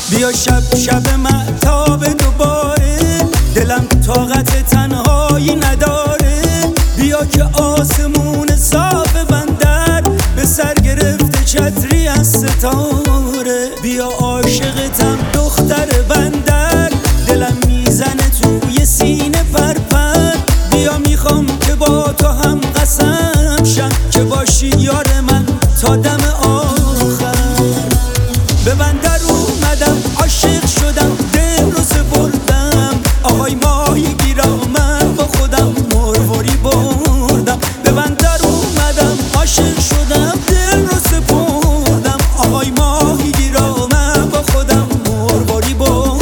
بیا شب مهتاب دوباره، دلم طاقت تنهایی نداره. بیا که آسمون صاف بندر به سر گرفته چتری از ستاره. بیا عاشقتم دختر بندر، دلم میزنه توی سینه پرپر. بیا میخوام که با تو هم قسم شم که باشی یار من تا دم آخر. به بندر اومدم عاشق شدم، دل رو سپردم. آهای ماهی گیرم با خودم مرواری بردم. به بندر اومدم عاشق شدم، دل رو سپردم. آهای ماهی گیرم با خودم مرواری بردم.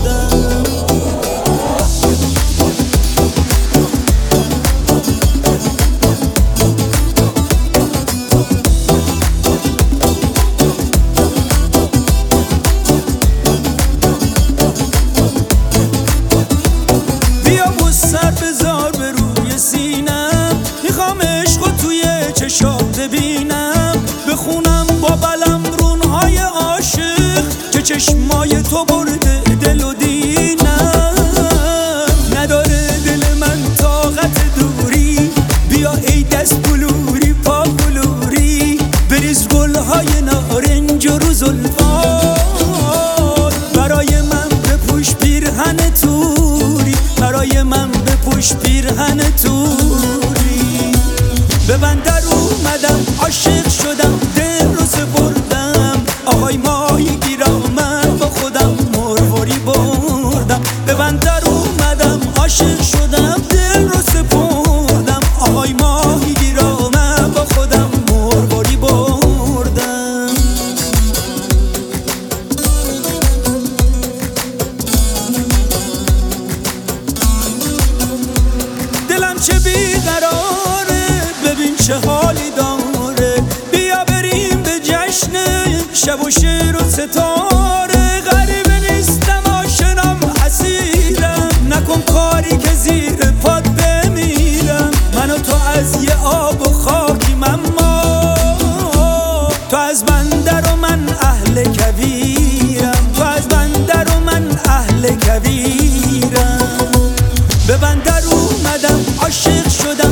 سر بذار به روی سینم، میخوام عشقو توی چشات ببینم. بخونم با بلم رونهای عاشق که چشمای تو برده دل و دینم. نداره دل من طاقت دوری، بیا ای دست بلوری پا بلوری. بریز گلهای نارنج و رو زلفات، برای من بپوش پیرهن توری. برای من بپوش پیرهن توری. به بندر اومدم عاشق شدم، دل رو سپردم. آهای ماهی گیرم من با خودم مرواری بردم. به بندر اومدم عاشق شدم، دل رو سپردم. آهای ماهی گیرم من با خودم مرواری بردم. دلم چه بیقراره، ببین چه حالی داره. بیا بریم به جشن شب و شعر و ستاره. غریبه نیستم آشنام اسیرم، نکن کاری که زیر پات بمیرم. من و تو از یه آب و خاکیم، اما تو از بندر و من اهل کویرم. تو از بندر و من اهل کویرم. به بندر اومدم عاشق شدم،